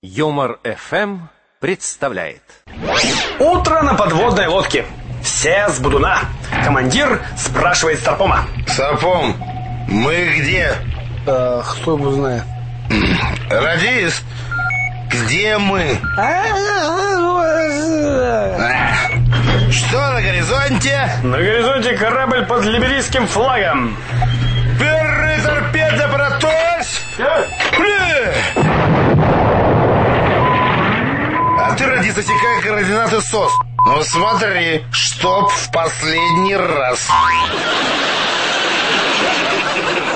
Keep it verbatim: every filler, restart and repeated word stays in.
Юмор эф эм представляет. Утро на подводной лодке. Все с будуна. Командир спрашивает Старпома. Старпом, мы где? А, кто его знает? Радист, где мы? Что на горизонте? На горизонте корабль под либерийским флагом. Первый торпеда протось! А ты, радист, засекай координаты СОС. Ну смотри, чтоб в последний раз.